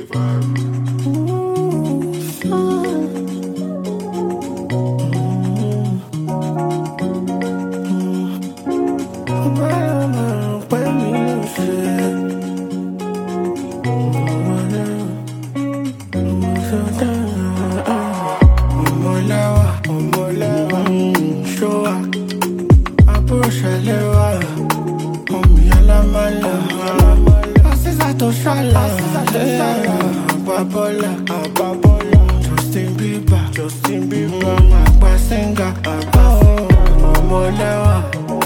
Justin Bieber, my singer. Omolewa,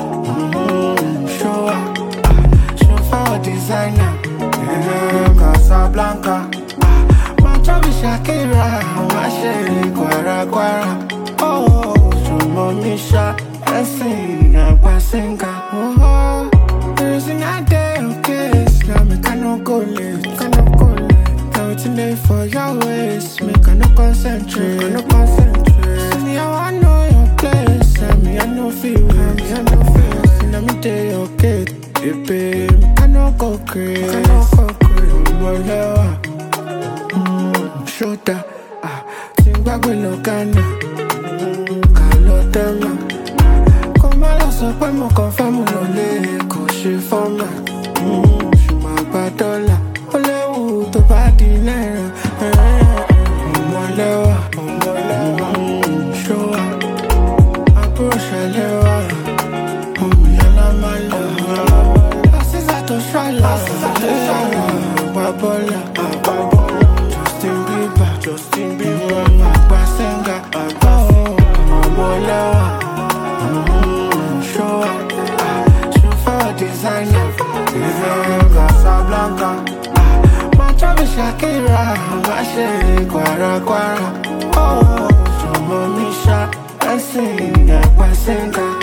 show up, show for designer. Casablanca, my chubby Shakira, my sherry Guara. Oh, show mommy shot, I sing, my singer. Oh, there's an idea, okay, now me cannot go late, waiting there for your ways, make I no concentrate, See, I know your place, I know feel well, See, now me day okay, baby, I no go crazy, shoulder, think back with no Ghana, Kalo Tema, come on, so pay mo confirm no le, ko she for me, she my bad dollar. To party naira, Omolewa, show up, approach Alewa, Omiyala Mala, Asisa to Shala, Babola, Justin Bieber, my singer, Omolewa, show up, show for designer, Casablanca. Chubby Shakira, my sherry Guara. Oh, show mommy shot, I sing, my singer.